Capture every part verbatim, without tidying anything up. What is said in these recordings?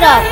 तरफ।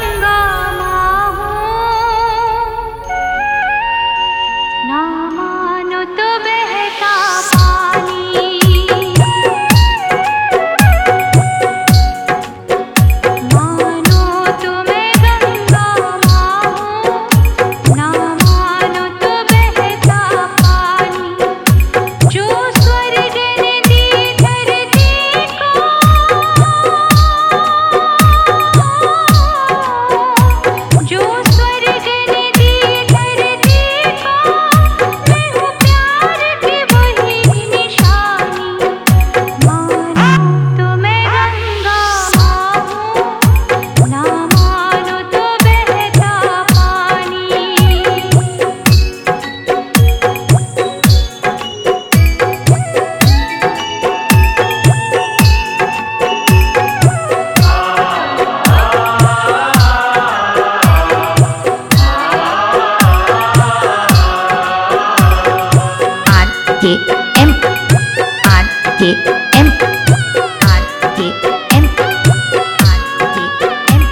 K M R K M R K M R K M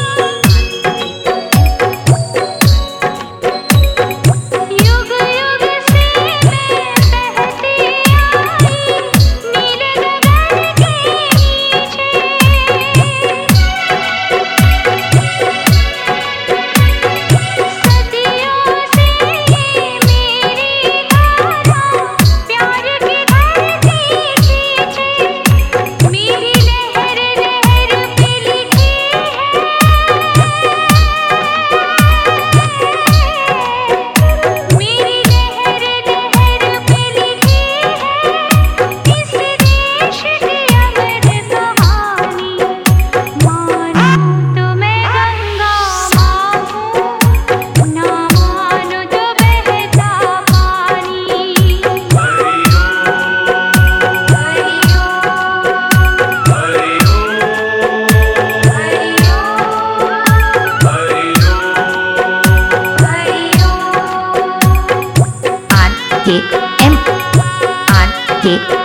युग युग से मैं बहती आई नीले गगन के नीचे, सदियों से ये मेरी धारा प्यार की धरती खींचे, मेरी लहर लहर पे लिखी है, मेरी लहर लहर पे लिखी है इस देश की अमर कहानी। मानो तो मैं गंगा माँ हूँ, ना मानो तो बहता पानी। R K M R K